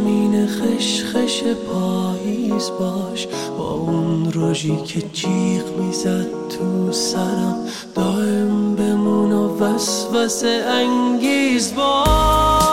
عشقمین خشخش پاییز باش، با اون روژی که جیغ میزد تو سرم، دائم بمون و وسوسه انگیز باش.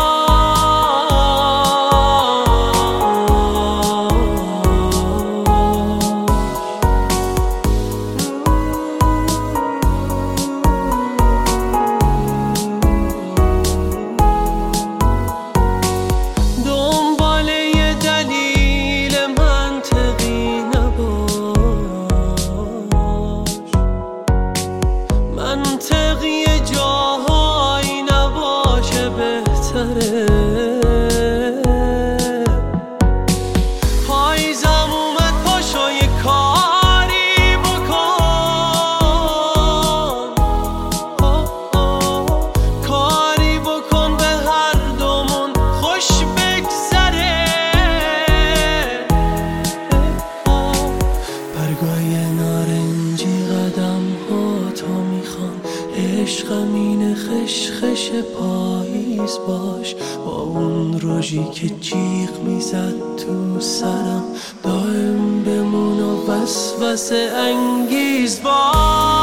منطقی جاهایی نباشه بهتره، پاییزم اومد پاشو یه کاری بکن، کاری بکن به هر دومون خوش بگذره. برگای نارنجی قدم ها تو میخوان، عشقمین خشخش پاییز باش، با اون روژی که جیغ میزد تو سرم، دائم بمون و وسوسه انگیز باش.